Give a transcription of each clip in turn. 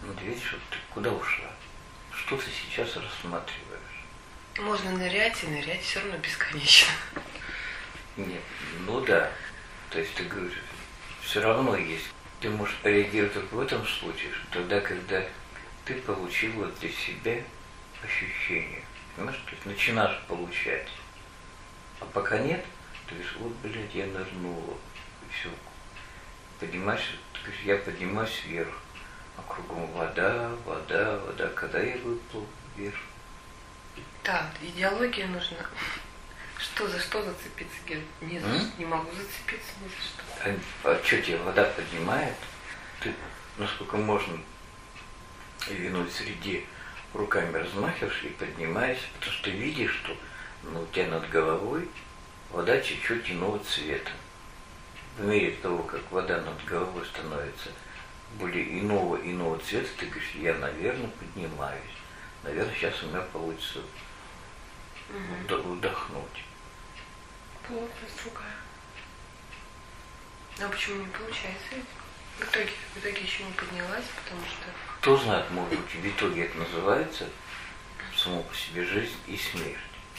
Вот видишь, вот ты куда ушла? Что ты сейчас рассматриваешь? Можно нырять и нырять, все равно бесконечно. Нет, ну да. То есть ты говоришь, все равно есть. Ты можешь реагировать только в этом случае, что тогда, когда ты получила для себя ощущение. Понимаешь, то есть начинаешь получать. А пока нет, ты говоришь, вот, блядь, я нырнула. И все. Поднимаешься, ты говоришь, я поднимаюсь вверх. А кругом вода, вода, вода. Когда я выплыл вверх? Да, идеология нужна. Что за что зацепиться, Ген? Не могу зацепиться ни за что. А что тебе вода поднимает? Ты, насколько можно, в иной среде руками размахиваешь и поднимаешься, потому что ты видишь, что у тебя над головой вода чуть-чуть иного цвета. В мере того, как вода над головой становится более иного цвета, ты говоришь, я, наверное, поднимаюсь. Наверное, сейчас у меня получится вдохнуть. Плотность другая. А почему не получается? В итоге еще не поднялась, потому что... Кто знает, может быть, в итоге это называется само по себе жизнь и смерть.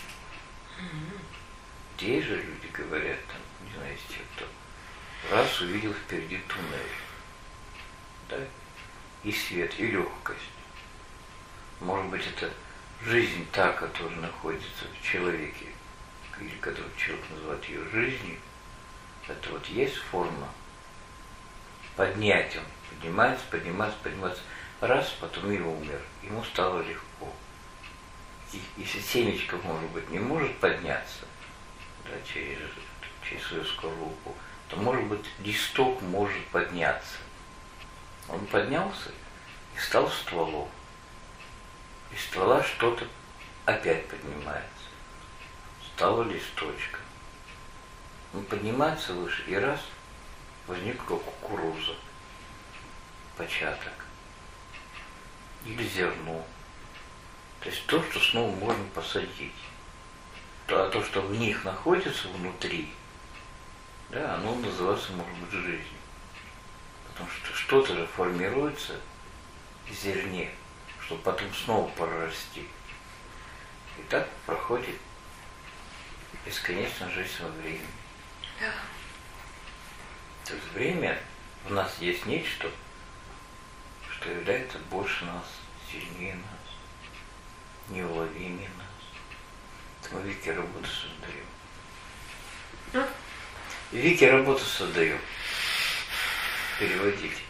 Те же люди говорят, там, не знаю, из тех, кто раз увидел впереди туннель, да, и свет, и легкость. Может быть, это жизнь та, которая находится в человеке, или которую человек называет ее жизнью, это вот есть форма поднять, он поднимается, раз, потом и умер, ему стало легко. И если семечко, может быть, не может подняться, да, через свою скорлупу, то, может быть, листок может подняться. Он поднялся и стал стволом. Из ствола что-то опять поднимается. Стало листочком. Он поднимается выше, и раз, возникла кукуруза, початок. Или зерно. То есть то, что снова можно посадить. А то, что в них находится внутри, да, оно называется, может быть, жизнью. Потому что что-то же формируется в зерне, чтобы потом снова прорасти. И так проходит бесконечная жизнь во времени. Да. То есть время в нас есть нечто, что является больше нас, сильнее нас, неуловимее нас. Это мы Вики работу создаем. Вики работу создаем. Переводить.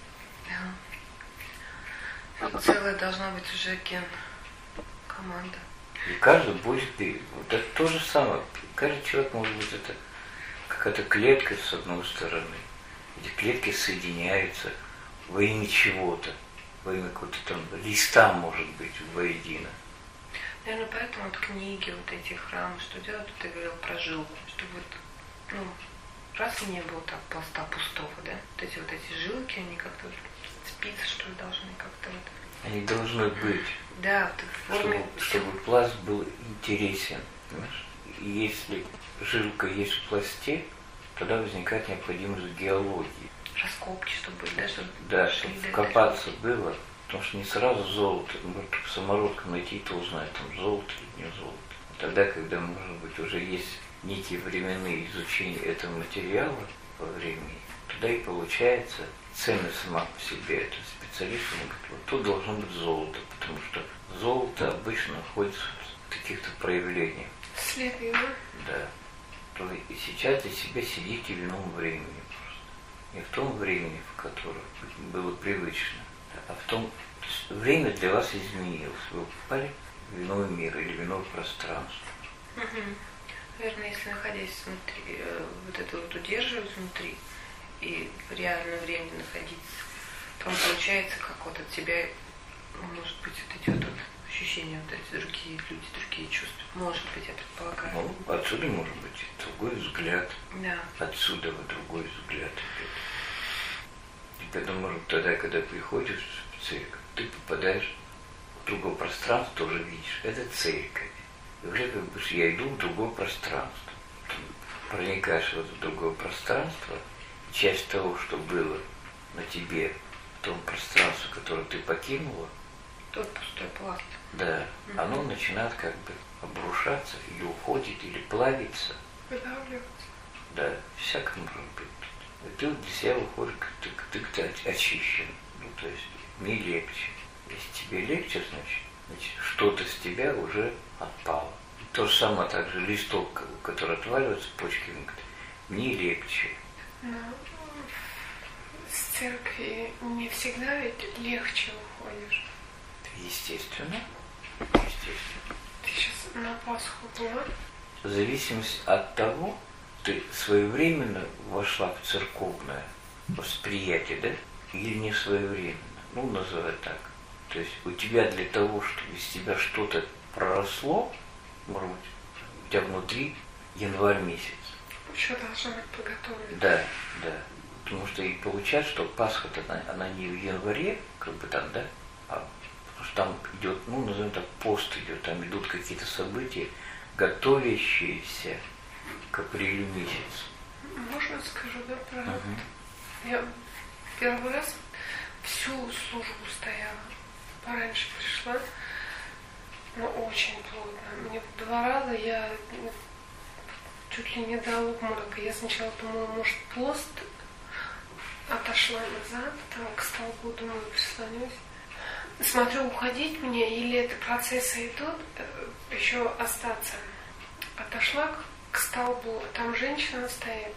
Да. Целая должна быть уже команда. И каждый будет, вот это то же самое. Каждый человек может быть это какая-то клетка с одной стороны. Эти клетки соединяются во имя чего-то, во имя какого-то там листа, может быть, воедино. Наверное, поэтому вот книги, вот эти храмы, что делают, ты говорил про жилку, чтобы вот, раз и не было так пласта пустого, да? Вот эти жилки, они как-то вот спицы, что ли, должны как-то вот. Они должны быть. Да, вот в форме. Чтобы пласт был интересен, понимаешь? И если жилка есть в пласте, тогда возникает необходимость в геологии. Раскопки, чтобы, да, чтобы. Да, чтобы вкопаться было, потому что не сразу золото, может самородком найти, то узнать, там золото или не золото. Тогда, когда, может быть, уже есть некие временные изучения этого материала по времени, тогда и получается ценность сама по себе. Это специалист говорит, вот тут должно быть золото, потому что золото обычно находится в каких-то проявлениях. Следы, да? Да. То и сейчас для себя сидите в ином времени просто. Не в том времени, в котором было привычно, а в том, время для вас изменилось. Вы попали в иной мир или в иное пространство. Наверное, если находясь внутри, вот это вот удерживать внутри и в реальном времени находиться, то получается, как вот от тебя, может быть, вот эти вот ощущения, вот эти другие люди, другие чувства. Может быть, я предполагаю. Ну, отсюда может быть другой взгляд. Да. Отсюда вот другой взгляд идет. И поэтому, может, тогда, когда приходишь в церковь, ты попадаешь в другое пространство, тоже видишь. Это церковь. И уже как бы я иду в другое пространство. Ты проникаешь в это другое пространство, часть того, что было на тебе том пространстве, которое ты покинула, Тот пустой пласт. да, оно начинает как бы обрушаться, или уходит, или плавиться. Выдавливаться. Да, всяко может быть. И ты для себя выходишь, ты очищен. Ну, то есть не легче. Если тебе легче, значит что-то с тебя уже отпало. То же самое также листок, который отваливается, почки не легче. Но с церкви не всегда ведь легче уходишь. Естественно. Естественно. Ты сейчас на Пасху была? В зависимости от того, ты своевременно вошла в церковное восприятие, да? Или не своевременно. Ну, называй так. То есть у тебя для того, чтобы из тебя что-то проросло, может быть, у тебя внутри январь месяц. Еще должна быть подготовлена. Да, да. Потому что и получается, что Пасха-то она не в январе, как бы там, да, а потому что там идет, ну, назовем так, пост идет, там идут какие-то события, готовящиеся к апрелю месяцу. Можно скажу, да, правда? Я первый раз всю службу стояла. Пораньше пришла, но очень плотно. Мне 2 раза я чуть ли не до обморока. Я сначала думала, может, пост, отошла назад, там к столбу, думаю, прислонюсь. Смотрю, уходить мне или это процессы идут, еще остаться. Отошла к столбу, там женщина стоит.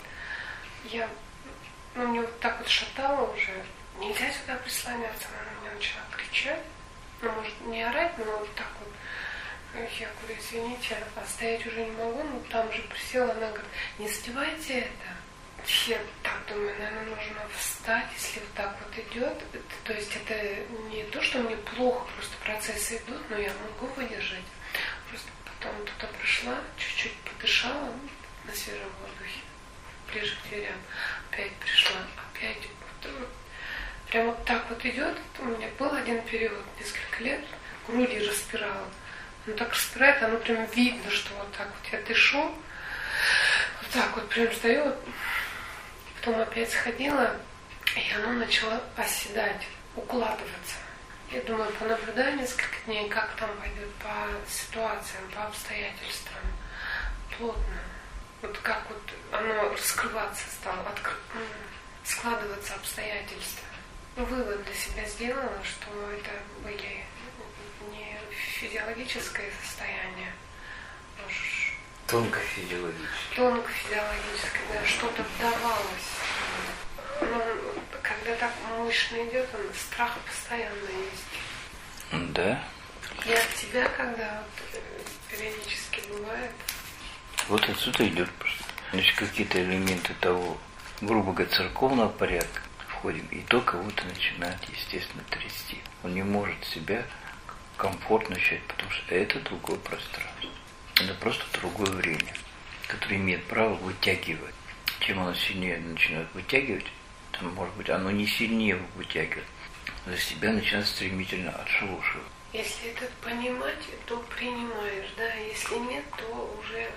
Мне вот так вот шатало уже. Нельзя сюда прислоняться. Она на меня начала кричать. Ну, может, не орать, но вот так вот. Я говорю, извините, а стоять уже не могу. Ну, там же присела, она говорит, не задевайте это. Я так думаю, наверное, нужно встать, если вот так вот идет. То есть это не то, что мне плохо, просто процессы идут, но я могу выдержать. Просто потом туда пришла, чуть-чуть подышала на свежем воздухе, ближе к дверям. Опять пришла, опять вот, прям вот так вот идет. У меня был один период, несколько лет, груди распирала. Ну так распирает, оно прям видно, что вот так вот я дышу. Вот так вот прям стою. Вот. Потом опять сходила, и оно начало оседать, укладываться. Я думаю, понаблюдаю несколько дней, как там пойдет по ситуациям, по обстоятельствам. Плотно. Вот как вот оно раскрываться стало, складываться обстоятельства. Вывод для себя сделала, что это были не физиологическое состояние, а Тонко-физиологическое. Тонко-физиологическое, да, что-то давалось. Но когда так мощно идет, страх постоянно есть. Да. И от тебя, когда вот, периодически бывает. Вот отсюда идет просто. Значит, какие-то элементы того, грубо говоря, церковного порядка входим, и то кого-то начинает, естественно, трясти. Он не может себя комфортно ощущать, потому что это другое пространство. Это просто другое время, которое имеет право вытягивать. Чем оно сильнее начинает вытягивать, там, может быть, оно не сильнее вытягивает, за себя начинает стремительно отшелушивать. Если это понимать, то принимаешь, да, если нет, то уже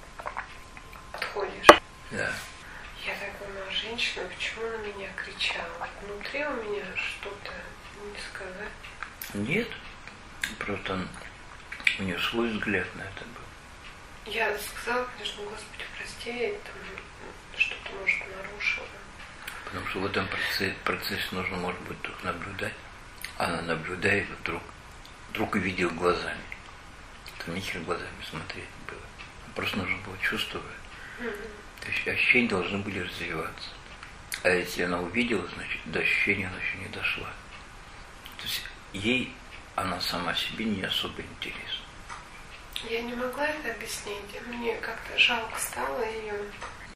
отходишь. Да. Я так думаю, женщина, почему на меня кричала? Внутри у меня что-то, не сказать. Нет, просто у нее свой взгляд на это был. Я сказала, конечно, Господи, прости, там что-то, может, нарушила. Потому что в этом процессе нужно, может быть, только наблюдать. Она наблюдает, вдруг увидел глазами. Там нехер глазами смотреть было. Просто нужно было чувствовать. То есть ощущения должны были развиваться. А если она увидела, значит, до ощущения она еще не дошла. То есть ей она сама себе не особо интересна. Я не могла это объяснить. Мне как-то жалко стало ее.